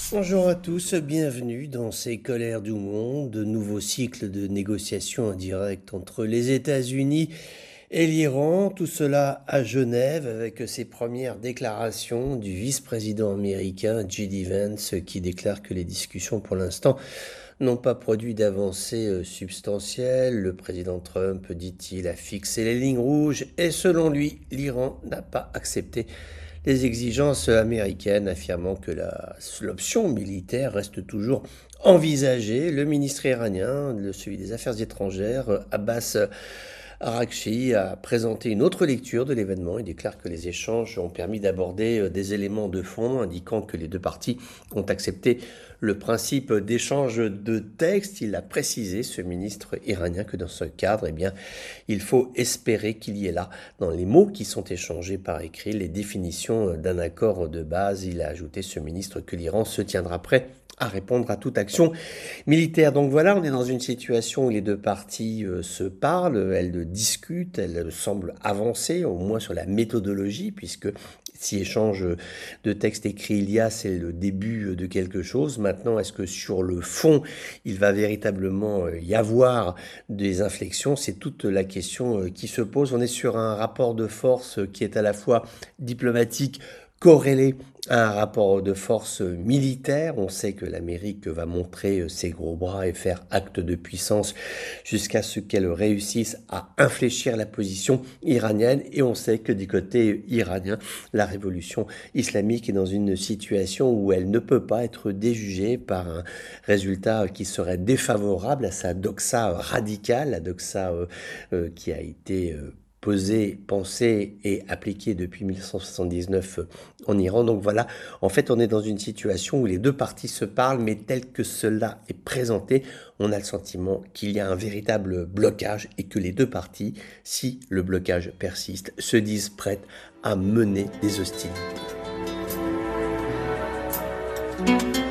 Bonjour à tous, bienvenue dans ces colères du monde, de nouveau cycle de négociations indirectes entre les États-Unis et l'Iran, tout cela à Genève avec ces premières déclarations du vice-président américain J.D. Vance qui déclare que les discussions pour l'instant n'ont pas produit d'avancées substantielles. Le président Trump, dit-il, a fixé les lignes rouges et selon lui, l'Iran n'a pas accepté les exigences américaines, affirmant que l'option militaire reste toujours envisagée. Le ministre iranien, celui des Affaires étrangères, Abbas Araghchi, a présenté une autre lecture de l'événement. Il déclare que les échanges ont permis d'aborder des éléments de fond, indiquant que les deux parties ont accepté le principe d'échange de textes. Il a précisé, ce ministre iranien, que dans ce cadre, il faut espérer qu'il y ait là, dans les mots qui sont échangés par écrit, les définitions d'un accord de base. Il a ajouté, ce ministre, que l'Iran se tiendra prêt à répondre à toute action militaire. Donc voilà, on est dans une situation où les deux parties se parlent, elles discutent, elles semblent avancer, au moins sur la méthodologie, puisque si échange de textes écrits il y a, c'est le début de quelque chose. Maintenant, est-ce que sur le fond, il va véritablement y avoir des inflexions? C'est toute la question qui se pose. On est sur un rapport de force qui est à la fois diplomatique, corrélé à un rapport de force militaire. On sait que l'Amérique va montrer ses gros bras et faire acte de puissance jusqu'à ce qu'elle réussisse à infléchir la position iranienne. Et on sait que du côté iranien, la révolution islamique est dans une situation où elle ne peut pas être déjugée par un résultat qui serait défavorable à sa doxa radicale, la doxa qui a été posée, pensée et appliquée depuis 1979 en Iran. Donc voilà, en fait, on est dans une situation où les deux parties se parlent, mais tel que cela est présenté, on a le sentiment qu'il y a un véritable blocage et que les deux parties, si le blocage persiste, se disent prêtes à mener des hostilités.